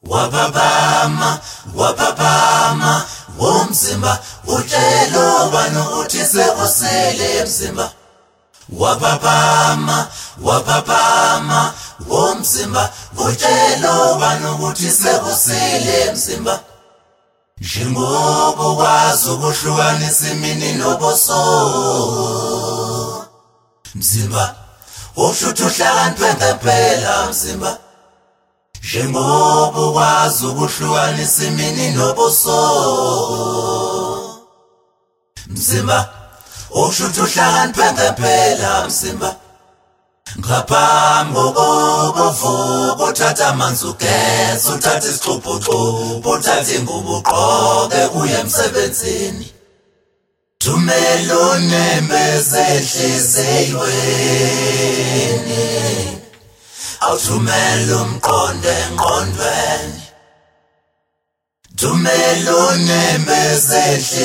wababama womzimba utshelo banu uthi sekusile mzimba wababama womzimba utshelo banu uthi sekusile mzimba njengoba ukwazi ukuhlukanisa imini nobuso mzimba ushuthi uhlakaniphe ngempela mzimba njengoba ukwazi ukuhlukanisa imini nobuso mzimba ushuthi uhlakaniphe ngempela mzimba ngaphambi kokuvuka uthatha amanzi ugeza uthatha isixubhuxubhu uthatha ingubo ugqoke uye emsebenzini thumela unemeze enhliziyweni awuthumela umqondo engqondweni thumela unemeze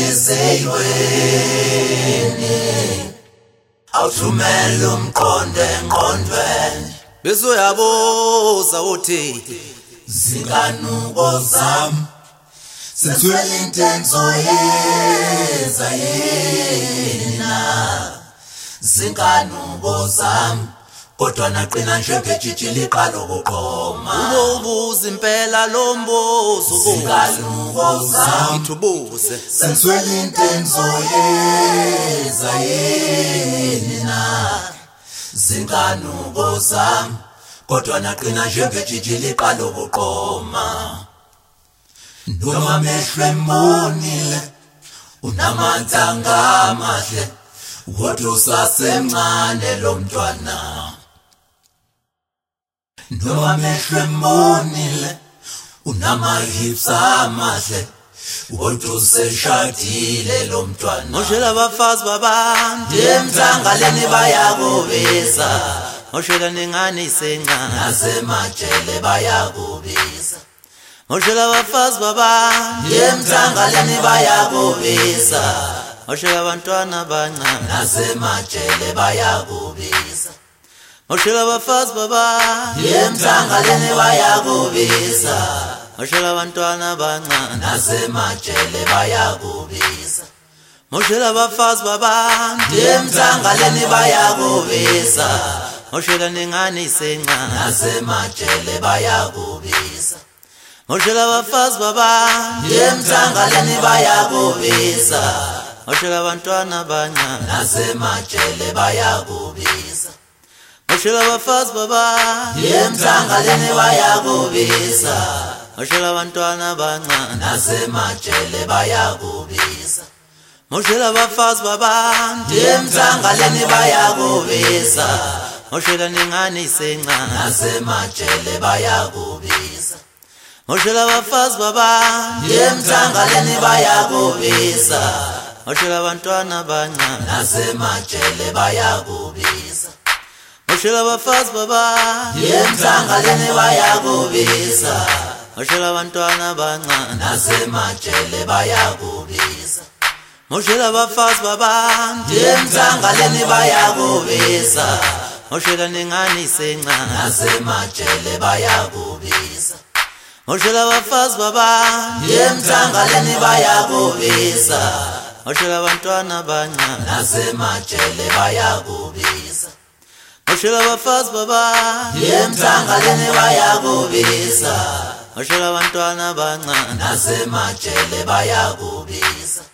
enhliziyweni awuthumela umqondo engqondweni bese uyabuza uthi zinganuko zami seswele intenzo yeza yena zinganuko zami kodwa naqina njengejiji liqala ukuqhoma ubuza impela lo mbuzo zinganuko zami ithubuze seswele intenzo yeza yena zinganuko zami kodwa naqina njengejiji liqala ukuqhoma noma mehlo embonile unamandla amahle kodwa usasemncane lo mntwana noma mehlo embonile unamahips amahle kodwa useshadile lo mntwana ngoshela abafazi babantu emthangaleni bayakubiza ngoshela nengane isencane nasemajele bayakubiza ngoshela abafazi babantu emthangaleni bayakubiza ngoshela abantwana abancane nasemajele bayakubiza ngoshela abafazi babantu emthangaleni bayakubiza ngoshela abantwana abancane nasemajele bayakubiza ngoshela abafazi babantu emthangaleni bayakubiza ngoshela nengane isencane nasemajele bayakubiza ngoshela abafazi babantu emthangaleni bayakubiza ngoshela abantwana abancane nasemajele bayakubiza ngoshela abafazi babantu emthangaleni bayakubiza ngoshela abantwana abancane nasemajele bayakubiza ngoshela abafazi babantu emthangaleni bayakubiza ngoshela nengane isencane nasemajele bayakubiza ngoshela abafazi babantu emthangaleni bayakubiza ngoshela abantwana abancane nasemajele bayakubiza ngoshela abafazi babantu emthangaleni bayakubiza ngoshela abantwana abancane nasemajele bayakubiza ngoshela abafazi babantu emthangaleni bayakubiza ngoshela nengane isencane nasemajele bayakubiza ngoshela abafazi babantu emthangaleni bayakubiza ngoshela abantwana abancane nasemajele bayakubiza ngoshela abafazi babantu emthangaleni bayakubiza ngoshela abantwana abancane nasemajele bayakubiza